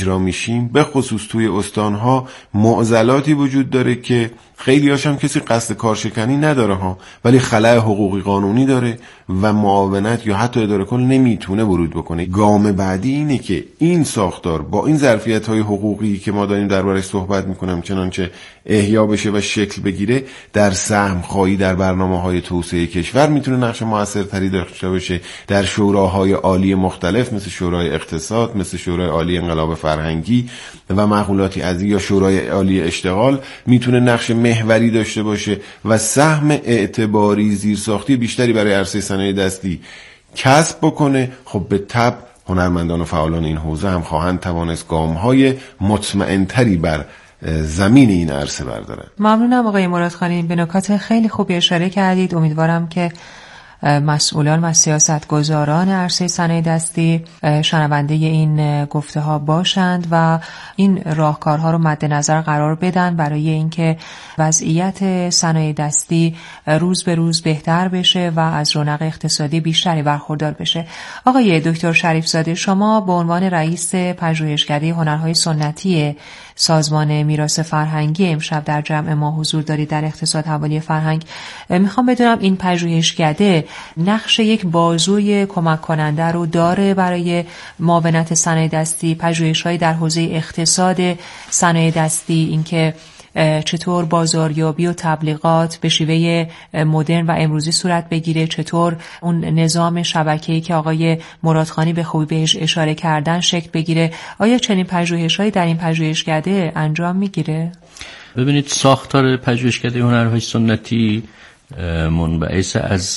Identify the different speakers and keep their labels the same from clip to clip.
Speaker 1: اجرا میشیم، به خصوص توی استانها معضلاتی وجود داره که خیلی هاشم کسی قصد کارشکنی نداره ها، ولی خلأ حقوقی قانونی داره و معاونت یا حتی اداره کل نمیتونه ورود بکنه. گام بعدی اینه که این ساختار با این ظرفیت‌های حقوقی که ما داریم دربارش صحبت میکنم چنانچه احیا بشه و شکل بگیره، در سهم خواهی در برنامه‌های توسعه کشور میتونه نقش موثرتری داشته باشه. در شوراهای عالی مختلف مثل شورای اقتصاد، مثل شورای عالی انقلاب فرهنگی و معقولاتی از یا شورای عالی اشتغال میتونه نقش محوری داشته باشه و سهم اعتباری زیرساختی بیشتری برای عرصه صنایع دستی کسب بکنه. خب به تبع هنرمندان و فعالان این حوزه هم خواهند توانست گام‌های مطمئن‌تری بر زمین این عرصه بردارن.
Speaker 2: ممنونم آقای مرادخانی، به نکات خیلی خوبی اشاره کردید. امیدوارم که مسئولان و سیاستگزاران عرصه صنایع دستی شنونده این گفته ها باشند و این راهکارها رو مد نظر قرار بدن برای اینکه وضعیت صنایع دستی روز به روز بهتر بشه و از رونق اقتصادی بیشتری برخوردار بشه. آقای دکتر شریفزاده، شما به عنوان رئیس پژوهشکده هنرهای سنتی سازمان میراث فرهنگی امشب در جمع ما حضور دارید در اقتصاد حوالی فرهنگ. میخوام بدونم این پژوهشکده نقش یک بازوی کمک کننده رو داره برای معاونت صنایع دستی، پژوهش‌هایی در حوزه اقتصاد صنایع دستی، اینکه چطور بازاریابی و تبلیغات به شیوه مدرن و امروزی صورت بگیره، چطور اون نظام شبکه‌ای که آقای مرادخانی به خوبی بهش اشاره کردن شکل بگیره. آیا چنین پژوهش‌هایی در این پژوهشکده انجام میگیره؟
Speaker 3: ببینید، ساختار پژوهشکده هنرهای سنتی منبعث از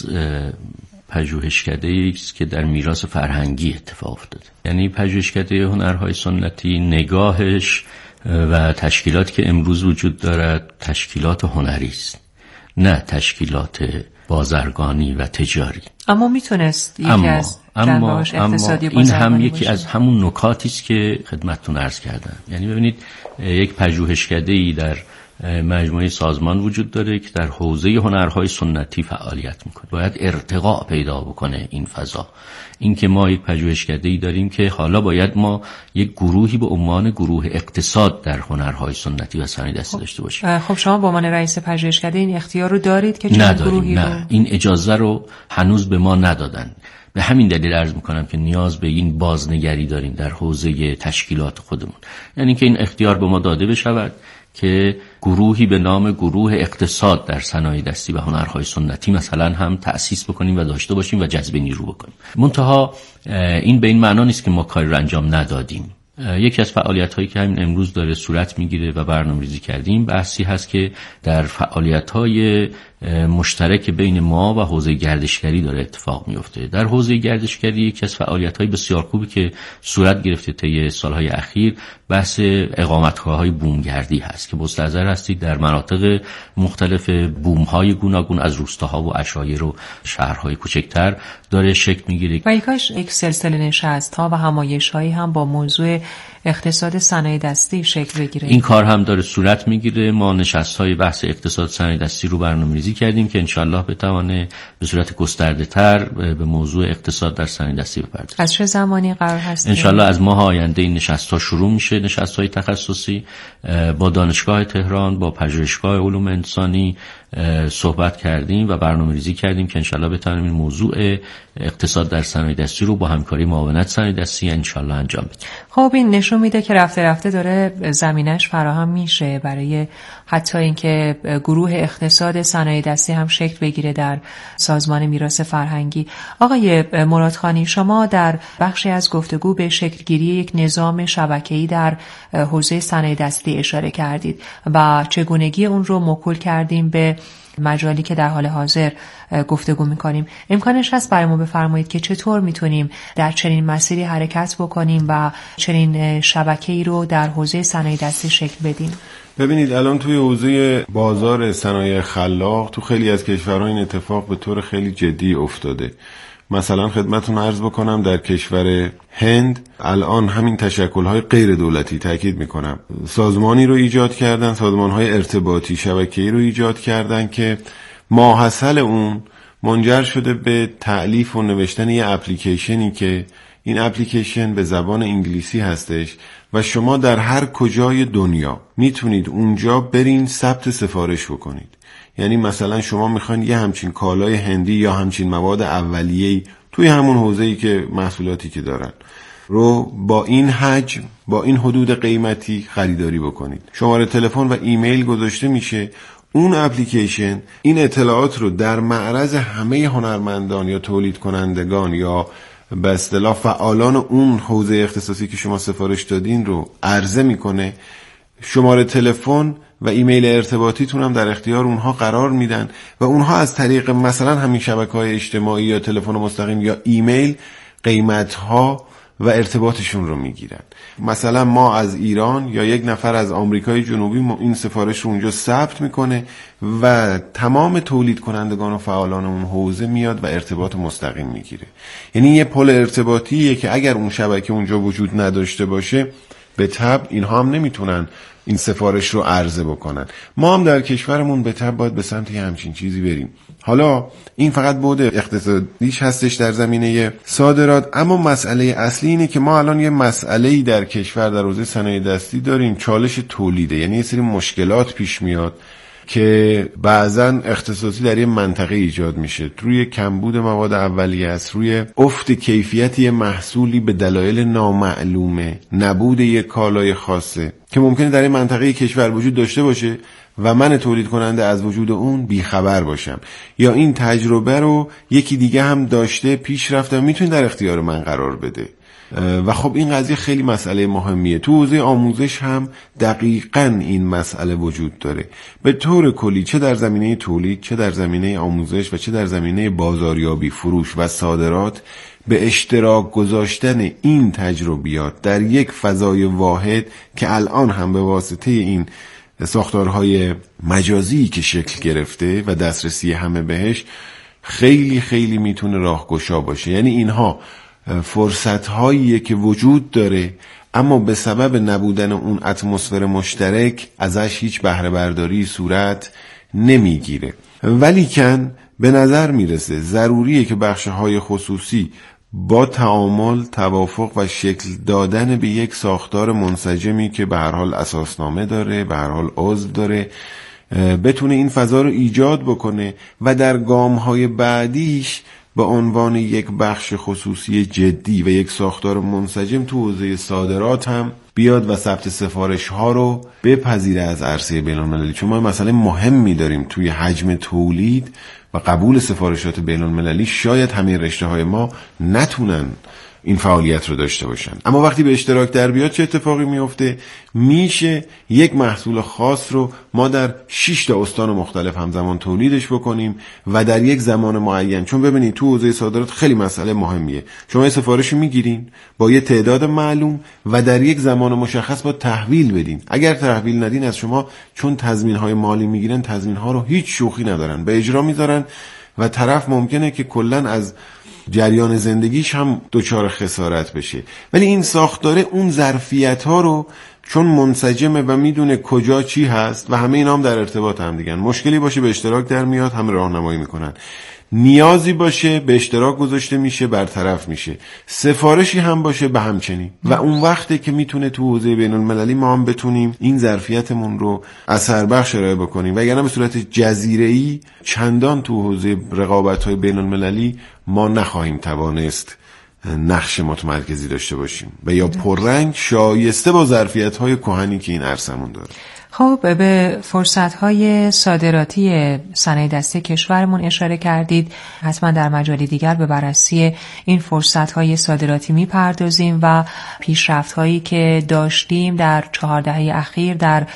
Speaker 3: پژوهشکده‌ای است که در میراث فرهنگی اتفاق افتاده. یعنی پژوهشکده هنرهای سنتی نگاهش و تشکیلاتی که امروز وجود دارد تشکیلات هنری است، نه تشکیلات بازرگانی و تجاری.
Speaker 2: اما میتونست یکی از جنبه‌هاش اقتصادی
Speaker 3: این هم یکی از همون نکاتی است که خدمتتون عرض کردم. یعنی ببینید، یک پژوهشکده‌ای در مجموعه سازمان وجود داره که در حوزه هنرهای سنتی فعالیت میکنه. باید ارتقاء پیدا بکنه این فضا. این که ما یک پژوهشکده‌ای داریم که حالا باید ما یک گروهی به عنوان گروه اقتصاد در هنرهای سنتی و صنایع دستی داشته باشیم.
Speaker 2: خب شما به عنوان رئیس پژوهشکده این اختیار رو دارید که چه گروهی
Speaker 3: نه، این اجازه رو هنوز به ما ندادن. به همین دلیل عرض میکنم که نیاز به این بازنگری داریم در حوزه تشکیلات خودمون. یعنی که این اختیار به ما داده بشود که گروهی به نام گروه اقتصاد در صنایع دستی و هنرهای سنتی مثلا هم تأسیس بکنیم و داشته باشیم و جذب نیرو بکنیم. منتها این به این معنا نیست که ما کاری رو انجام ندادیم. یکی از فعالیت‌هایی که همین امروز داره صورت میگیره و برنامه‌ریزی کردیم بحثی هست که در فعالیت‌های مشترک بین ما و حوزه گردشگری داره اتفاق میفته. در حوزه گردشگری یکی از فعالیت‌های بسیار خوبی که صورت گرفته طی سال‌های اخیر بحث اقامتگاه‌های بومگردی هست که مستحضر هستید در مناطق مختلف بوم‌های گوناگون از روستاها و عشایر و شهرهای کوچکتر داره شکل میگیره.
Speaker 2: و یک سلسله نشست‌ها و همایش‌هایی هم با موضوع اقتصاد صنایع دستی شکل بگیره.
Speaker 3: این کار هم داره صورت میگیره. ما نشست‌های بحث اقتصاد صنایع دستی رو برنامه‌ریزی کردیم که انشالله بتونه به صورت گسترده‌تر به موضوع اقتصاد در صنایع دستی بپردازه.
Speaker 2: از چه زمانی قرار هست؟
Speaker 3: انشالله از ماه آینده این نشست‌ها شروع میشه. نشست‌های تخصصی با دانشگاه تهران، با پژوهشگاه علوم انسانی صحبت کردیم و برنامه‌ریزی کردیم که انشالله بتونیم این موضوع اقتصاد در صنایع دستی رو با همکاری معاونت صنایع دستی انشالله انجام بدیم.
Speaker 2: خب این نشون میده که رفته رفته داره زمینش فراهم میشه برای حتی اینکه گروه اقتصاد صنایع دستی هم شکل بگیره در سازمان میراث فرهنگی. آقای مرادخانی، شما در بخشی از گفتگو به شکلگیری یک نظام شبکه‌ای در حوزه صنایع دستی اشاره کردید و چگونگی اون رو موکول کردیم به مجالی که در حال حاضر گفتگو میکنیم. امکانش هست برای ما بفرمایید که چطور میتونیم در چنین مسیری حرکت بکنیم و چنین شبکه‌ای رو در حوزه صنایع دستی شکل بدیم؟
Speaker 1: ببینید، الان توی حوزه بازار صنایع خلاق تو خیلی از کشورها این اتفاق به طور خیلی جدی افتاده. مثلا خدمتتون عرض بکنم در کشور هند الان همین تشکل‌های غیر دولتی، تاکید میکنم، سازمانی رو ایجاد کردن، سازمان‌های ارتباطی شبکه‌ای رو ایجاد کردن که ماحصل اون منجر شده به تألیف و نوشتن یه اپلیکیشنی که این اپلیکیشن به زبان انگلیسی هستش و شما در هر کجای دنیا میتونید اونجا برین ثبت سفارش بکنید. یعنی مثلا شما میخواین یه همچین کالای هندی یا همچین مواد اولیه‌ای توی همون حوزه‌ای که محصولاتی که دارن رو با این حجم، با این حدود قیمتی خریداری بکنید. شماره تلفن و ایمیل گذاشته میشه. اون اپلیکیشن این اطلاعات رو در معرض همه هنرمندان یا تولید کنندگان یا به اصطلاح فعالان اون حوزه اختصاصی که شما سفارش دادین رو عرضه میکنه. شماره تلفن و ایمیل ارتباطیتون هم در اختیار اونها قرار میدن و اونها از طریق مثلا همین شبکه‌های اجتماعی یا تلفن مستقیم یا ایمیل قیمت‌ها و ارتباطشون رو میگیرن. مثلا ما از ایران یا یک نفر از آمریکای جنوبی این سفارش رو اونجا ثبت میکنه و تمام تولید کنندگان و فعالان اون حوزه میاد و ارتباط مستقیم میگیره. یعنی یه پل ارتباطیه که اگر اون شبکه اونجا وجود نداشته باشه به طبع اینها هم نمیتونن این سفارش رو عرضه بکنن. ما هم در کشورمون به طبع باید به سمت همچین چیزی بریم. حالا این فقط بعد اقتصادیش هستش در زمینه صادرات، اما مسئله اصلی اینه که ما الان یه مسئله‌ای در کشور در حوزه صنایع دستی داریم، چالش تولیده. یعنی یه سری مشکلات پیش میاد که بعضا اختصاصی در یه منطقه ایجاد میشه، روی کمبود مواد اولیه است، روی افت کیفیتی محصولی به دلایل نامعلومه، نبود یک کالای خاصه که ممکنه در این منطقه کشور وجود داشته باشه و من تولید کننده از وجود اون بیخبر باشم، یا این تجربه رو یکی دیگه هم داشته پیش رفته میتونه در اختیار من قرار بده. و خب این قضیه خیلی مسئله مهمیه. تو حوزه آموزش هم دقیقاً این مسئله وجود داره. به طور کلی چه در زمینه تولید، چه در زمینه آموزش و چه در زمینه بازاریابی، فروش و صادرات، به اشتراک گذاشتن این تجربیات در یک فضای واحد که الان هم به واسطه این ساختارهای مجازی که شکل گرفته و دسترسی همه بهش خیلی خیلی میتونه راهگشا باشه. یعنی اینها فرصت‌هاییه که وجود داره، اما به سبب نبودن اون اتمسفر مشترک ازش هیچ بهره برداری صورت نمیگیره. ولیکن به نظر میرسه ضروریه که بخش‌های خصوصی با تعامل، توافق و شکل دادن به یک ساختار منسجمی که به هر حال اساسنامه داره، به هر حال عضو داره، بتونه این فضا رو ایجاد بکنه و در گام‌های بعدیش به عنوان یک بخش خصوصی جدی و یک ساختار منسجم تو حوزه صادرات هم بیاد و ثبت سفارش ها رو بپذیره از عرصه بین‌المللی. چون ما مسئله مهمی داریم توی حجم تولید و قبول سفارشات بین‌المللی. شاید همین رشته های ما نتونن این فعالیت رو داشته باشن، اما وقتی به اشتراک در بیاد چه اتفاقی میفته؟ میشه یک محصول خاص رو ما در 6 تا استان مختلف همزمان تولیدش بکنیم و در یک زمان معین. چون ببینید تو حوزه صادرات خیلی مسئله مهمیه. شما یه سفارش میگیرین با یه تعداد معلوم و در یک زمان مشخص با تحویل بدین. اگر تحویل ندین از شما، چون تضمین‌های مالی میگیرن، تضمین‌ها رو هیچ شوخی ندارن، به اجرا میذارن و طرف ممکنه که کلاً از جریان زندگیش هم دچار خسارت بشه. ولی این ساختاره اون ظرفیت ها رو چون منسجمه و میدونه کجا چی هست و همه اینا هم در ارتباط هم دیگن، مشکلی باشه به اشتراک در میاد، هم راهنمایی میکنن، نیازی باشه به اشتراک گذاشته میشه، برطرف میشه، سفارشی هم باشه به همچنین. و اون وقته که میتونه تو حوزه بین المللی ما هم بتونیم این ظرفیتمون رو اثر بخش ارائه بکنیم، وگرنه به صورت جزیره‌ای چندان تو حوزه رقابت‌های بین المللی ما نخواهیم توانست نقش متمرکزی داشته باشیم و یا پررنگ شایسته با ظرفیت‌های کهنی که این عرصمون داره.
Speaker 2: خب به فرصت‌های صادراتی صنایع دستی کشورمون اشاره کردید. حتما در مجال دیگر به بررسی این فرصت‌های صادراتی می‌پردازیم و پیشرفت‌هایی که داشتیم در 4 دهه اخیر در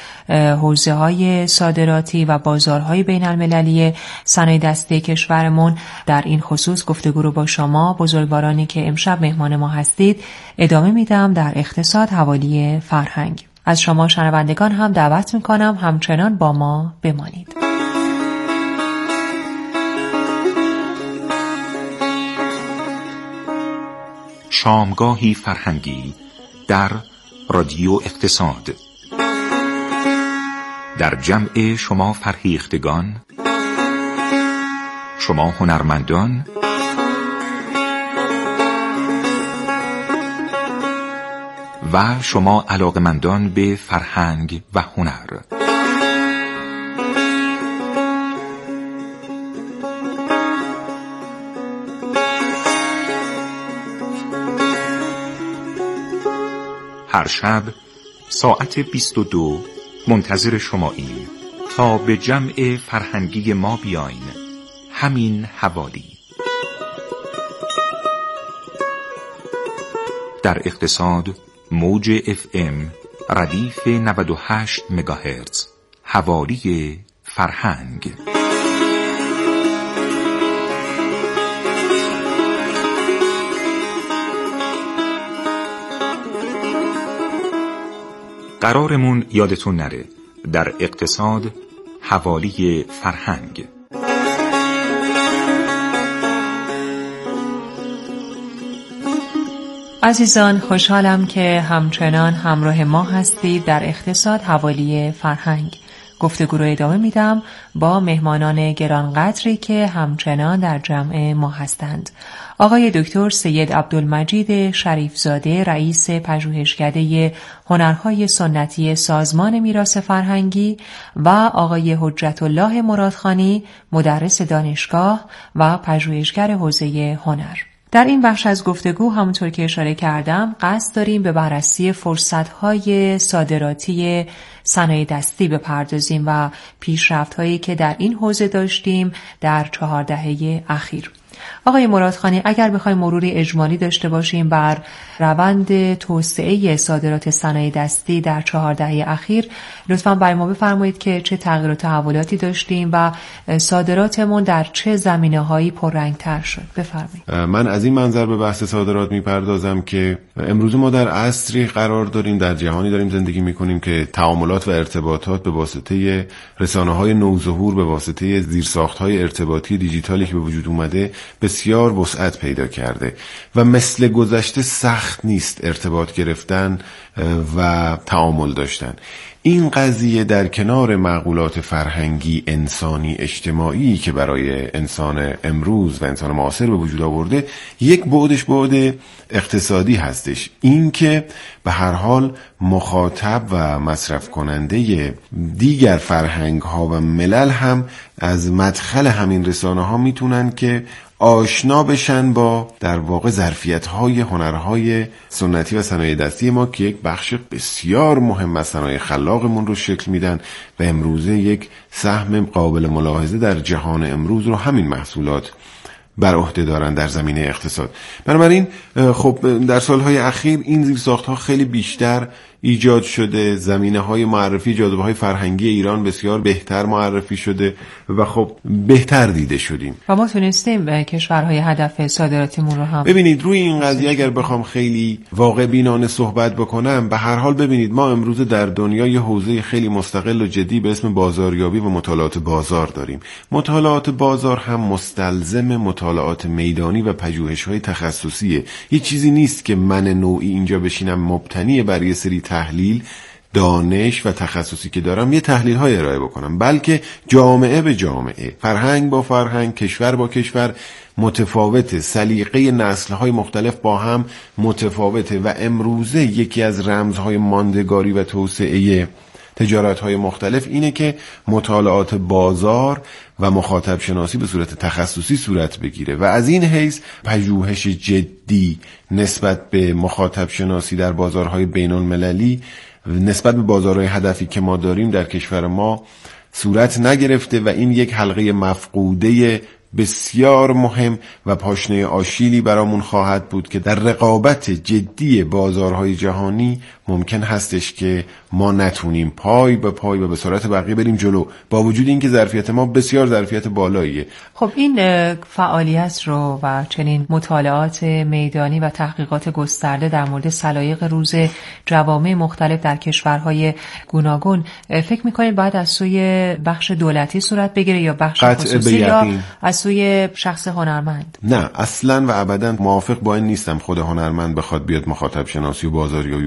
Speaker 2: حوزه‌های صادراتی و بازارهای بین‌المللی صنایع دستی کشورمون در این خصوص گفتگو رو با شما بزرگوارانی که امشب مهمان ما هستید ادامه میدم در اقتصاد حوالی فرهنگ. از شما شنوندگان هم دعوت میکنم همچنان با ما بمانید.
Speaker 4: شامگاهی فرهنگی در رادیو اقتصاد، در جمع شما فرهیختگان، شما هنرمندان و شما علاقمندان به فرهنگ و هنر. هر شب ساعت 22 منتظر شماییم تا به جمع فرهنگی ما بیاین. همین حوالی. در اقتصاد موج FM ردیف 98 مگاهرتز. حوالی فرهنگ. قرارمون یادتون نره، در اقتصاد حوالی فرهنگ.
Speaker 2: عزیزان، خوشحالم که همچنان همراه ما هستید در اقتصاد حوالی فرهنگ. گفتگو رو ادامه میدم با مهمانان گرانقدری که همچنان در جمع ما هستند. آقای دکتر سید عبدالمجید شریفزاده، رئیس پژوهشکده هنرهای سنتی سازمان میراث فرهنگی و آقای حجت الله مرادخانی، مدرس دانشگاه و پژوهشگر حوزه هنر. در این بخش از گفتگو همونطور که اشاره کردم قصد داریم به بررسی فرصت‌های صادراتی صنایع دستی بپردازیم و پیشرفت‌هایی که در این حوزه داشتیم در 4 دهه اخیر. آقای مرادخانی، اگر بخوایم مروری اجمالی داشته باشیم بر روند توسعه صادرات صنایع دستی در 4 دهه اخیر، لطفاً برای ما بفرمایید که چه تغییر و تحولاتی داشتیم و صادراتمون در چه زمینه‌هایی پررنگ‌تر شد. بفرمایید.
Speaker 1: من از این منظر به بحث صادرات میپردازم که امروز ما در عصری قرار داریم، در جهانی داریم زندگی میکنیم که تعاملات و ارتباطات به واسطه رسانه‌های نوظهور، به واسطه زیرساخت‌های ارتباطی دیجیتالی که به وجود اومده بسیار وسعت پیدا کرده و مثل گذشته سخت نیست ارتباط گرفتن و تعامل داشتن. این قضیه در کنار معقولات فرهنگی، انسانی، اجتماعی که برای انسان امروز و انسان معاصر به وجود آورده، یک بعدش بعد اقتصادی هستش. این که به هر حال مخاطب و مصرف کننده دیگر فرهنگ ها و ملل هم از مدخل همین رسانه ها میتونن که آشنا بشن با در واقع ظرفیت‌های هنرهای سنتی و صنایع دستی ما که یک بخش بسیار مهم از صنایع خلاقمون رو شکل میدن و امروزه یک سهم قابل ملاحظه در جهان امروز رو همین محصولات بر عهده دارن در زمینه اقتصاد. بنابراین خب در سالهای اخیر این زیرساخت‌ها خیلی بیشتر ایجاد شده، زمینه‌های معرفی جاذبه‌های فرهنگی ایران بسیار بهتر معرفی شده و خب بهتر دیده شدیم
Speaker 2: و ما تونستیم کشورهای هدف صادراتیمون رو هم.
Speaker 1: ببینید روی این قضیه اگر بخوام خیلی واقع بینانه صحبت بکنم، به هر حال ببینید ما امروز در دنیا یه حوزه خیلی مستقل و جدی به اسم بازاریابی و مطالعات بازار داریم. مطالعات بازار هم مستلزم مطالعات میدانی و پژوهش‌های تخصصیه. هیچ چیزی نیست که من نوعی اینجا بشینم مبتنی بر یه سری تحلیل، دانش و تخصصی که دارم یه تحلیل های ارائه بکنم، بلکه جامعه به جامعه، فرهنگ با فرهنگ، کشور با کشور متفاوته، سلیقه نسل های مختلف با هم متفاوته و امروزه یکی از رمزهای ماندگاری و توسعه تجارت های مختلف اینه که مطالعات بازار و مخاطب شناسی به صورت تخصصی صورت بگیره و از این حیث پژوهش جدی نسبت به مخاطب شناسی در بازارهای بین المللی نسبت به بازارهای هدفی که ما داریم در کشور ما صورت نگرفته و این یک حلقه مفقوده بسیار مهم و پاشنه آشیلی برامون خواهد بود که در رقابت جدی بازارهای جهانی ممکن هستش که ما نتونیم پای به پای و به سرعت بقیه بریم جلو، با وجود اینکه ظرفیت ما بسیار ظرفیت بالاییه.
Speaker 2: خب این فعالیت رو و چنین مطالعات میدانی و تحقیقات گسترده در مورد سلایق روز جوامع مختلف در کشورهای گوناگون فکر می‌کنید باید از سوی بخش دولتی صورت بگیره یا بخش خصوصی یا از سوی شخص هنرمند؟
Speaker 1: نه، اصلاً و ابداً موافق با این نیستم خود هنرمند بخواد بیاد مخاطب شناسی و بازاریابی بکنه، چون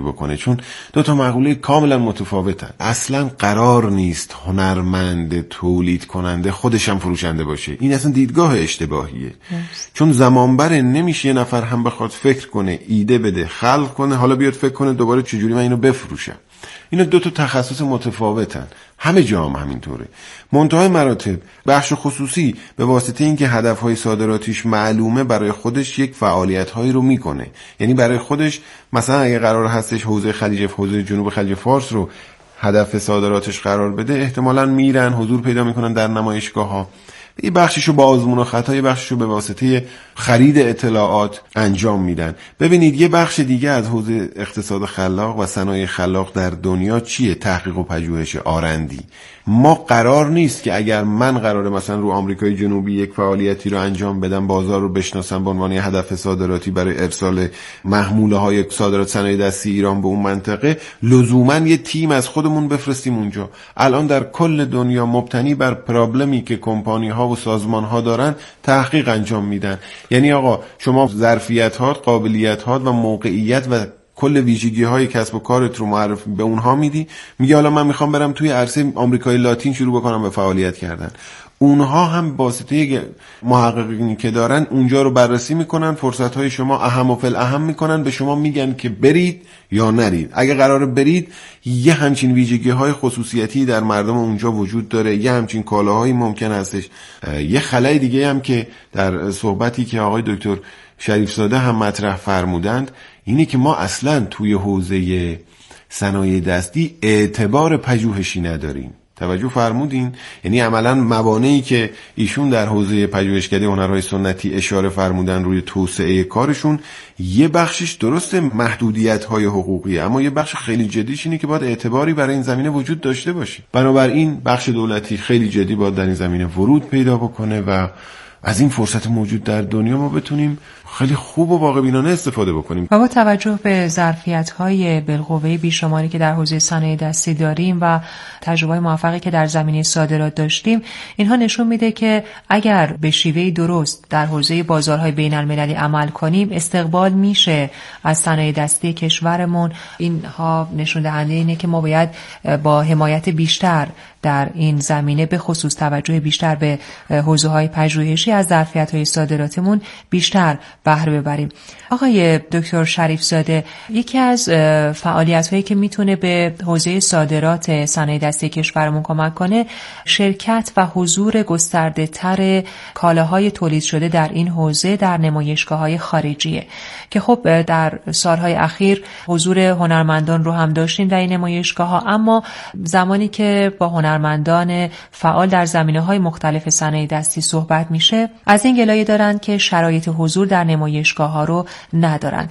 Speaker 1: چون دو تا مقوله کاملا متفاوتن. اصلا قرار نیست هنرمند تولید کننده خودش هم فروشنده باشه. این اصلا دیدگاه اشتباهیه. چون زمان بره نمیشه یه نفر هم بخواد فکر کنه، ایده بده، خلق کنه، حالا بیاد فکر کنه دوباره چجوری من اینو بفروشم. اینا دو تا تخصص متفاوتن، همه جا هم همینطوره. منتهای مراتب بخش خصوصی به واسطه اینکه هدفهای صادراتیش معلومه برای خودش یک فعالیت‌هایی رو میکنه. یعنی برای خودش مثلا اگه قرار هستش حوزه جنوب خلیج فارس رو هدف صادراتش قرار بده، احتمالاً میرن حضور پیدا میکنن در نمایشگاه‌ها. یه بخششو با آزمون و خطا، یه بخششو به واسطه خرید اطلاعات انجام میدن. ببینید یه بخش دیگه از حوزه اقتصاد خلاق و صنایع خلاق در دنیا چیه؟ تحقیق و پژوهش، آرندی. ما قرار نیست که اگر من قراره مثلا رو آمریکای جنوبی یک فعالیتی رو انجام بدم، بازار رو بشناسم به عنوان هدف صادراتی برای ارسال محموله های صادرات صنایع دستی ایران به اون منطقه، لزوما یه تیم از خودمون بفرستیم اونجا. الان در کل دنیا مبتنی بر پرابلمی که کمپانی ها و سازمان ها دارن تحقیق انجام میدن. یعنی آقا شما ظرفیت‌هات، قابلیت‌هات و موقعیت و کل ویژگی های کسب و کارت رو معرفی به اونها میدی، میگه حالا من میخوام برم توی عرصه آمریکای لاتین شروع بکنم به فعالیت کردن. اونها هم واسطه محققینی که دارن اونجا رو بررسی میکنن، فرصت های شما اهم و فالاهم میکنن، به شما میگن که برید یا نرید. اگه قراره برید، یه همچین ویژگی های خصوصیتی در مردم اونجا وجود داره، یه همچین کالاهایی ممکن هستش. یه خلای دیگه هم که در صحبتی که آقای دکتر شریف زاده هم مطرح فرمودند اینه که ما اصلا توی حوزه صنایع دستی اعتبار پژوهشی نداریم. توجه فرمودین؟ یعنی عملا موانعی که ایشون در حوزه پژوهشکده هنرهای سنتی اشاره فرمودن روی توسعه کارشون، یه بخشش درسته محدودیت‌های حقوقیه، اما یه بخش خیلی جدیش اینه که باید اعتباری برای این زمینه وجود داشته باشه. بنابراین بخش دولتی خیلی جدی باید در این زمینه ورود پیدا بکنه و از این فرصت موجود در دنیا ما بتونیم خیلی خوب و واقع‌بینانه استفاده بکنیم.
Speaker 2: و با توجه به ظرفیت‌های بالقوه بیشماری که در حوزه صنایع دستی داریم و تجربه موفقی که در زمینه صادرات داشتیم، اینها نشون میده که اگر به شیوه درست در حوزه بازارهای بین‌المللی عمل کنیم، استقبال میشه از صنایع دستی کشورمون. اینها نشون دهنده اینه که ما باید با حمایت بیشتر در این زمینه، به خصوص توجه بیشتر به حوزه‌های پژوهشی، از ظرفیت‌های صادراتمون بیشتر بهره ببریم. آقای دکتر شریف زاده، یکی از فعالیت‌هایی که میتونه به حوزه صادرات صنایع دستی کشورمون کمک کنه، شرکت و حضور گسترده‌تر کالاهای تولید شده در این حوزه در نمایشگاه‌های خارجیه که خب در سالهای اخیر حضور هنرمندان رو هم داشتیم در این نمایشگاه‌ها، اما زمانی که با هنرمندان فعال در زمینه‌های مختلف صنایع دستی صحبت میشه، از این گلایه دارن که شرایط حضور در نمایشگاه‌ها رو ندارن.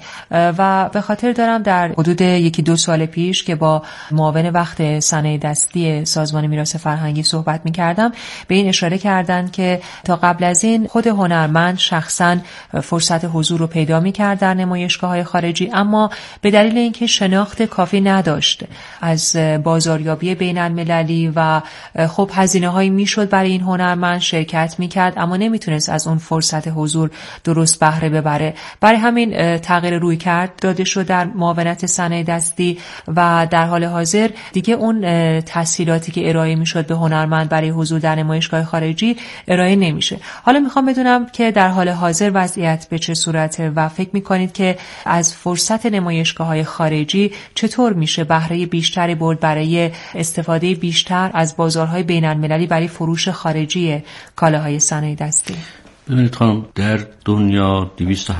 Speaker 2: و به خاطر دارم در حدود 1-2 سال پیش که با معاون وقت صنایع دستی سازمان میراث فرهنگی صحبت می‌کردم، به این اشاره کردن که تا قبل از این خود هنرمند شخصاً فرصت حضور رو پیدا می‌کرد در نمایشگاه‌های خارجی، اما به دلیل اینکه شناخت کافی نداشت از بازاریابی بین‌المللی و خب هزینه‌هایی میشد برای این هنرمند، شرکت می‌کرد اما نمیتونست از اون فرصت حضور درست بهره ببره. برای همین تغییر روی کرد داده شد در معاونت صنایع دستی و در حال حاضر دیگه اون تسهیلاتی که ارائه میشد به هنرمند برای حضور در نمایشگاه خارجی ارائه نمیشه. حالا میخوام بدونم که در حال حاضر وضعیت به چه صورته و فکر میکنید که از فرصت نمایشگاه‌های خارجی چطور میشه بهره بیشتری برد برای استفاده بیشتر از بازارهای بین‌المللی برای فروش خارجی کالاهای صنایع دستی؟
Speaker 3: ببینید خانم، در دنیا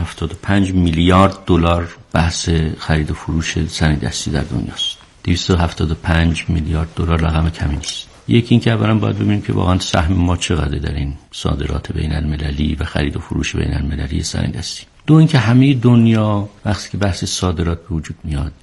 Speaker 3: 275 میلیارد دلار بحث خرید و فروش صنایع دستی در دنیاست. 275 میلیارد دلار رقم کمی نیست. یکی این که اولا باید ببینیم که واقعا سهم ما چقدر در این صادرات بین‌المللی و خرید و فروش بین‌المللی صنایع دستی. دو این که همه دنیا وقتی که بحث صادرات به وجود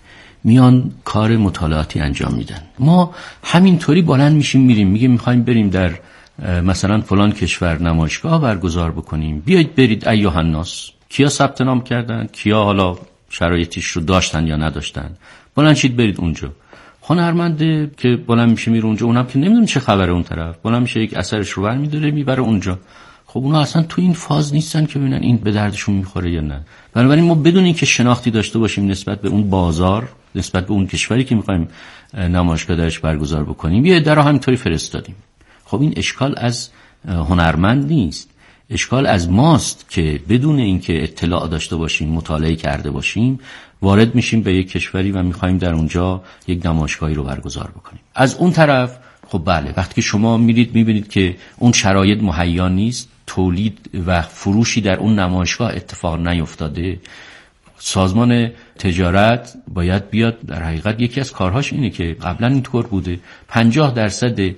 Speaker 3: میان کار مطالعاتی انجام میدن. ما همینطوری بلند میشیم میگیم میخوایم بریم در مثلا فلان کشور نمایشگاه برگزار بکنیم، بیایید برید ایها الناس. کیا ثبت نام کردن، کیا حالا شرایطش رو داشتن یا نداشتن، بلند شید برید اونجا. هنرمنده که بلند میشه میره اونجا، اونم که نمیدونه چه خبره اون طرف، بلند میشه یک اثرش رو برمی‌داره میبره اونجا. خب اونا اصلا تو این فاز نیستن که ببینن این به دردشون میخوره یا نه. بنابراین ما بدون اینکه شناختی داشته باشیم نسبت به اون بازار، نسبت به اون کشوری که میخوایم نمایشگاه درش برگزار بکنیم یه عده رو همینطوری فرستادیم. خب این اشکال از هنرمند نیست، اشکال از ماست که بدون اینکه اطلاع داشته باشیم، مطالعه کرده باشیم، وارد میشیم به یک کشوری و میخوایم در اونجا یک نمایشگاهی رو برگزار بکنیم. از اون طرف خب بله، وقتی که شما میرید میبینید که اون شرایط مهیا نیست، تولید و فروشی در اون نمایشگاه اتفاق نیفتاده، سازمان تجارت باید بیاد. در حقیقت یکی از کارهاش اینه که قبلا اینطور بوده 50%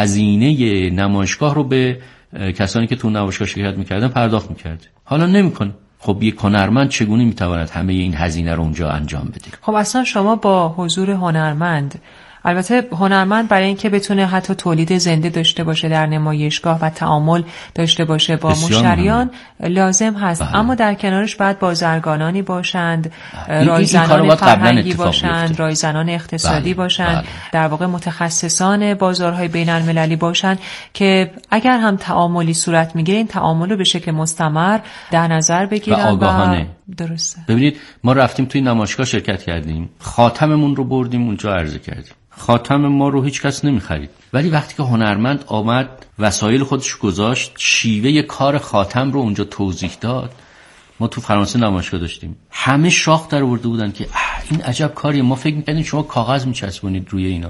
Speaker 3: هزینه نمایشگاه رو به کسانی که تو نمایشگاه شرکت میکردن پرداخت میکرده، حالا نمیکنه. خب یک هنرمند چگونه میتواند همه این هزینه رو اونجا انجام بده؟
Speaker 2: خب اصلا شما با حضور هنرمند، البته هنرمند برای اینکه بتونه حتی تولید زنده داشته باشه در نمایشگاه و تعامل داشته باشه با مشتریان لازم هست. اما در کنارش باید بازرگانانی باشند، رایزنان فرهنگی باشند، رایزنان اقتصادی باشند، در واقع متخصصان بازارهای بین المللی باشند که اگر هم تعاملی صورت میگیره این تعامل رو به شکل مستمر در نظر بگیرن و
Speaker 3: آگاهانه.
Speaker 2: درسته.
Speaker 3: ببینید ما رفتیم توی نمایشگاه شرکت کردیم، خاتممون رو بردیم اونجا عرضه کردیم، خاتم ما رو هیچ کس نمیخرید، ولی وقتی که هنرمند آمد وسایل خودش گذاشت، شیوه کار خاتم رو اونجا توضیح داد. ما تو فرانسه نمایشگاه داشتیم، همه شاخ در آورده بودن که این عجب کاریه، ما فکر می‌کردیم شما کاغذ میچسبونید روی اینا.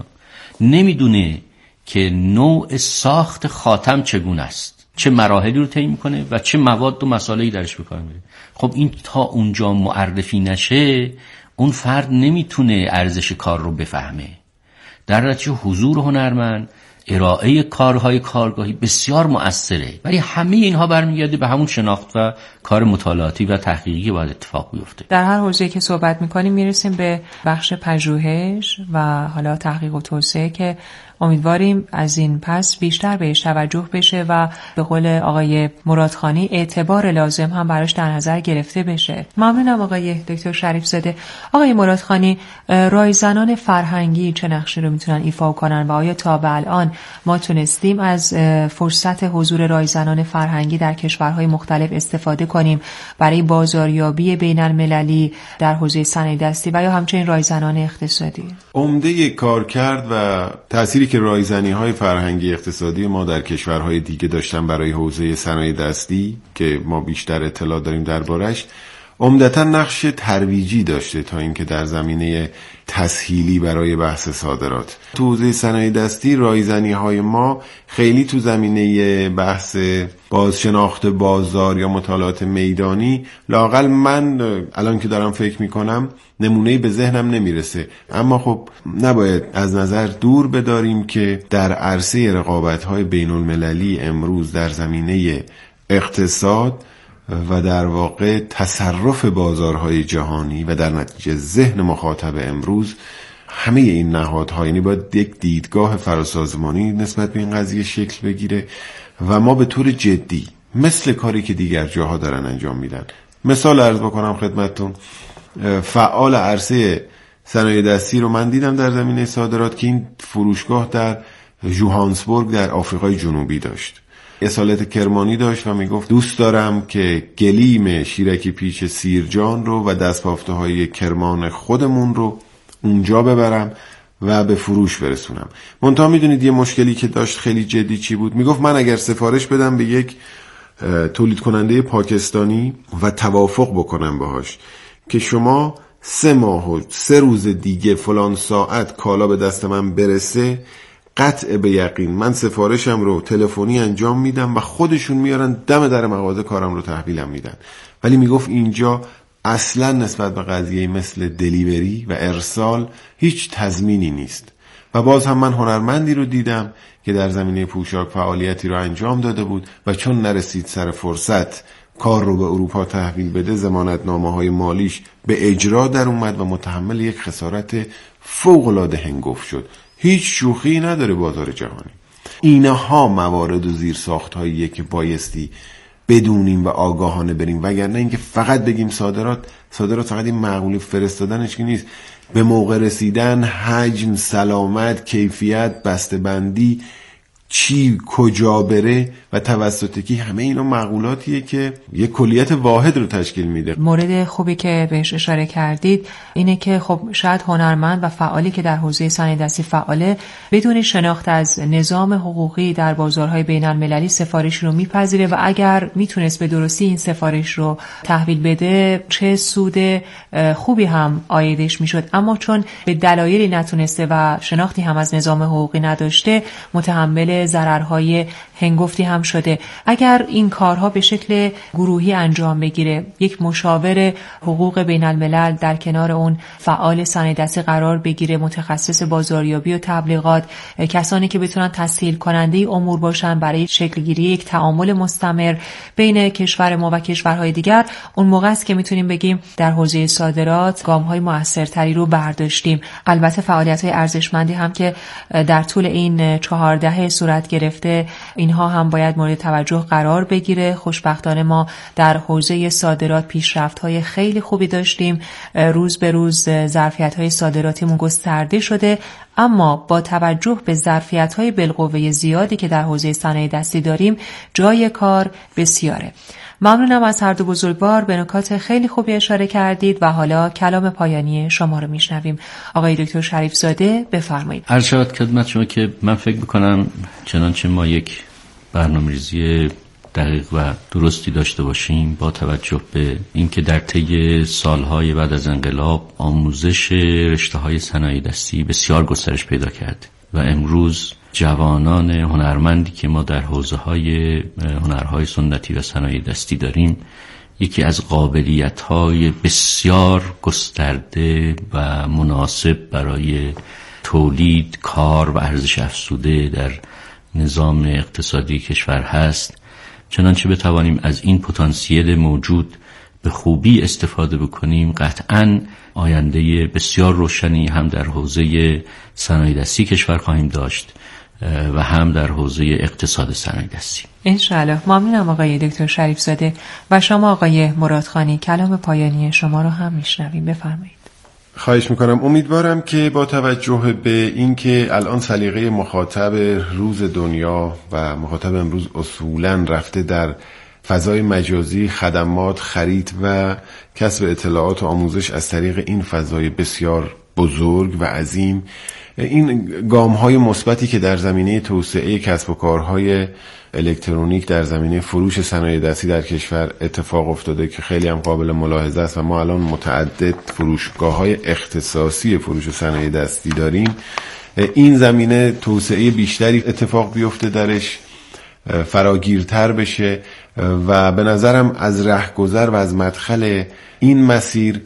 Speaker 3: نمیدونه که نوع ساخت خاتم چگونه است، چه مراحلی رو طی میکنه و چه مواد و مسائلی درش به کار میره. خب این تا اونجا معرفی نشه اون فرد نمیتونه ارزش کار رو بفهمه. در نتیجه حضور هنرمند، ارائه کارهای کارگاهی بسیار مؤثره، ولی همه اینها برمیگرده به همون شناخت و کار مطالعاتی و تحقیقی باید اتفاق بیفته.
Speaker 2: در هر حوزه‌ای که صحبت می‌کنیم میرسیم به بخش پژوهش و حالا تحقیق و توسعه که امیدواریم از این پس بیشتر بهش توجه بشه و به قول آقای مرادخانی اعتبار لازم هم براش در نظر گرفته بشه. ممنونم آقای دکتر شریف زاده. آقای مرادخانی، رایزنان فرهنگی چه نقشی رو میتونن ایفا کنن و آیا تا به الان ما تونستیم از فرصت حضور رایزنان فرهنگی در کشورهای مختلف استفاده کنیم برای بازاریابی بین المللی در حوزه صنایع دستی و یا همچنین رایزنان اقتصادی؟
Speaker 1: عمده کارکرد و تأثیری که رایزنی‌های فرهنگی اقتصادی ما در کشورهای دیگه داشتن برای حوزه صنایع دستی که ما بیشتر اطلاع داریم دربارش، عمدتاً نقش ترویجی داشته تا اینکه در زمینه تسهیلی برای بحث صادرات. تو حوزه صنایع دستی رایزنی‌های ما خیلی تو زمینه بحث بازشناخت بازار یا مطالعات میدانی، لااقل من الان که دارم فکر میکنم نمونه‌ای به ذهنم نمیرسه. اما خب نباید از نظر دور بداریم که در عرصه رقابت‌های بین‌المللی امروز در زمینه اقتصاد و در واقع تصرف بازارهای جهانی و در نتیجه ذهن مخاطب امروز، همه این نهادها یعنی باید یک دیدگاه فراسازمانی نسبت به این قضیه شکل بگیره و ما به طور جدی مثل کاری که دیگر جاها دارن انجام میدن. مثال عرض بکنم خدمتتون، فعال عرصه صنایع دستی رو من دیدم در زمینه صادرات که این فروشگاه در جوهانسبورگ در آفریقای جنوبی داشت. اصالت کرمانی داشت و میگفت دوست دارم که گلیم شیرکی پیچ سیرجان رو و دستبافته های کرمان خودمون رو اونجا ببرم و به فروش برسونم. منتها میدونید یه مشکلی که داشت خیلی جدی چی بود؟ میگفت من اگر سفارش بدم به یک تولید کننده پاکستانی و توافق بکنم باهاش که شما 3 ماه و 3 روز دیگه فلان ساعت کالا به دست من برسه، قطع به یقین من سفارشم رو تلفنی انجام میدم و خودشون میارن دم در مغازه کارم رو تحویلم میدن. ولی میگفت اینجا اصلا نسبت به قضیه مثل دلیوری و ارسال هیچ تضمینی نیست. و باز هم من هنرمندی رو دیدم که در زمینه پوشاک فعالیتی رو انجام داده بود و چون نرسید سر فرصت کار رو به اروپا تحویل بده، ضمانتنامه‌های مالیش به اجرا در اومد و متحمل یک خسارت فوق‌العاده هنگفت شد. هیچ شوخی نداره بازار جهانی. اینها موارد و زیرساخت‌هاییه که بایستی بدونیم و آگاهانه بریم، وگرنه اینکه فقط بگیم صادرات فقط این معقولی فرستادنش که نیست. به موقع رسیدن، حجم، سلامت، کیفیت، بسته‌بندی، چی کجا بره و توسط کی، همه اینا مقولاتیه که یک کلیت واحد رو تشکیل میده.
Speaker 2: مورد خوبی که بهش اشاره کردید اینه که خب شاید هنرمند و فعالی که در حوزه صنایع دستی فعاله بدون شناخت از نظام حقوقی در بازارهای بین المللی سفارش رو میپذیره و اگر میتونست به درستی این سفارش رو تحویل بده چه سود خوبی هم عایدش میشد، اما چون به دلایلی نتونسته و شناختی هم از نظام حقوقی نداشته متحمل ضررهای هنگفتی هم شده. اگر این کارها به شکل گروهی انجام بگیره، یک مشاور حقوق بین الملل در کنار اون فعال صنایع دستی قرار بگیره، متخصص بازاریابی و تبلیغات، کسانی که بتونن تسهیل کننده امور باشن برای شکل گیری یک تعامل مستمر بین کشور ما و کشورهای دیگر، اون موقع است که میتونیم بگیم در حوزه صادرات گام‌های موثرتری رو برداشتیم. البته فعالیت‌های ارزشمندی هم که در طول این 4 دهه صورت گرفته اینها هم باید مورد توجه قرار بگیره. خوشبختانه ما در حوزه صادرات پیشرفت‌های خیلی خوبی داشتیم، روز به روز ظرفیت‌های صادراتیمون گسترده شده، اما با توجه به ظرفیت‌های بالقوه زیادی که در حوزه صنایع دستی داریم جای کار بسیاره. ممنونم از هر دو بزرگوار، به نکات خیلی خوبی اشاره کردید و حالا کلام پایانی شما رو میشنویم. آقای دکتر شریف زاده بفرمایید.
Speaker 3: عرض شود خدمت شما که من فکر میکنم چنانچه ما یک برنامه‌ریزی دقیق و درستی داشته باشیم با توجه به اینکه در طی سالهای بعد از انقلاب آموزش رشته‌های صنایع دستی بسیار گسترش پیدا کرد و امروز جوانان هنرمندی که ما در حوزه‌های هنرهای سنتی و صنایع دستی داریم یکی از قابلیت‌های بسیار گسترده و مناسب برای تولید، کار و ارزش افزوده در نظام اقتصادی کشور هست. چنانچه بتوانیم از این پتانسیل موجود به خوبی استفاده بکنیم، قطعاً آینده بسیار روشنی هم در حوزه صنایع دستی کشور خواهیم داشت و هم در حوزه اقتصاد صنایع دستی.
Speaker 2: انشاءالله. ممنونم آقای دکتر شریف زاده. و شما آقای مرادخانی کلام پایانی شما رو هم میشنویم، بفرمایید.
Speaker 1: خواهش میکنم. امیدوارم که با توجه به اینکه الان سلیقه مخاطب روز دنیا و مخاطب امروز اصولاً رفته در فضای مجازی، خدمات، خرید و کسب اطلاعات و آموزش از طریق این فضای بسیار بزرگ و عظیم، این گام‌های مثبتی که در زمینه توسعه کسب و کارهای الکترونیک در زمینه فروش صنایع دستی در کشور اتفاق افتاده که خیلی هم قابل ملاحظه است و ما الان متعدد فروشگاه‌های اختصاصی فروش صنایع دستی داریم، این زمینه توسعه بیشتری اتفاق بیفته درش، فراگیرتر بشه و به نظرم از رهگذر و از مدخل این مسیر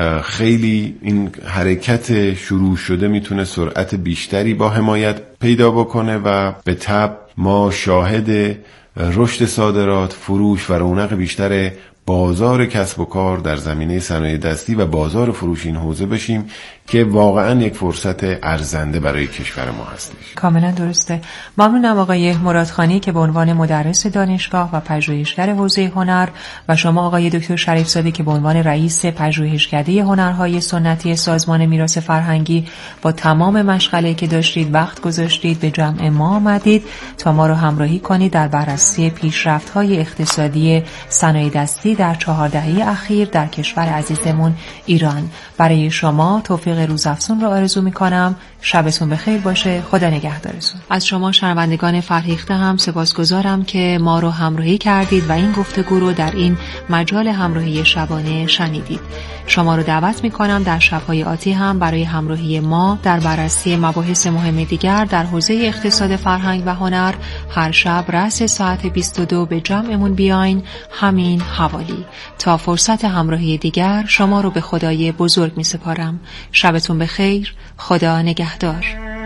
Speaker 1: خیلی این حرکت شروع شده میتونه سرعت بیشتری با حمایت پیدا بکنه و به تبع ما شاهد رشد صادرات، فروش و رونق بیشتر بازار کسب و کار در زمینه صنایع دستی و بازار فروش این حوزه بشیم که واقعا یک فرصت ارزنده برای کشور ما هستش.
Speaker 2: کاملا درسته. ممنونم آقای مرادخانی که به عنوان مدرس دانشگاه و پژوهشگر حوزه هنر و شما آقای دکتر شریف زاده که به عنوان رئیس پژوهشکده هنرهای سنتی سازمان میراث فرهنگی با تمام مشغله‌ای که داشتید وقت گذاشتید به جمع ما آمدید تا ما رو همراهی کنید در بررسی پیشرفت‌های اقتصادی صنایع دستی در 4 دهه اخیر در کشور عزیزمون ایران. برای شما توفیق روزافزون رو آرزو می‌کنم. شبتون بخیر باشه. خدا نگهدارتون. از شما شنوندگان فرهیخته هم سپاسگزارم که ما رو همراهی کردید و این گفتگو رو در این مجال همراهی شبانه شنیدید. شما رو دعوت می‌کنم در شب‌های آتی هم برای همراهی ما در بررسی مباحث مهم دیگر در حوزه اقتصاد فرهنگ و هنر هر شب رأس ساعت 22 به جمعمون بیاین، همین حوالی. تا فرصت همراهی دیگر شما رو به خدای بزرگ می‌سپارم. شبتون بخیر. خدا نگهدار.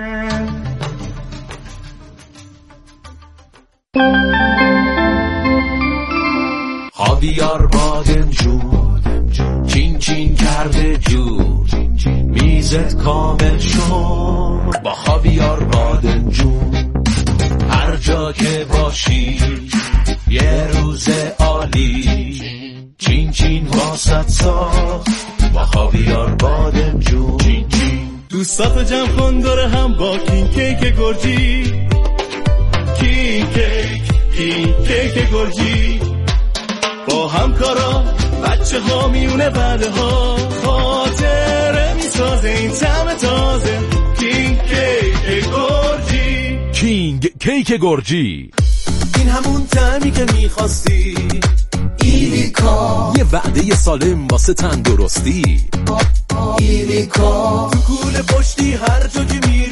Speaker 5: خاویار بادمجون چین چین کرده جون، میزت کامل شد با خاویار بادمجون. هر جا که باشی یه روز عالی، چین چین واسط ساخت با خاویار بادمجون. دوستاتو جمع کن دور هم با کین کیک گرجی، کیک گرجی با همکارا بچه ها میونه بعده ها خاطره میسازه این طعم تازه کینگ کیک گرجی.
Speaker 6: کینگ کیک گرجی،
Speaker 5: این همون طعمی که میخواستی. ایلیکا،
Speaker 6: یه وعده سالم واسه تندرستی.
Speaker 5: ایلیکا، تو کوله پشتی هر جا که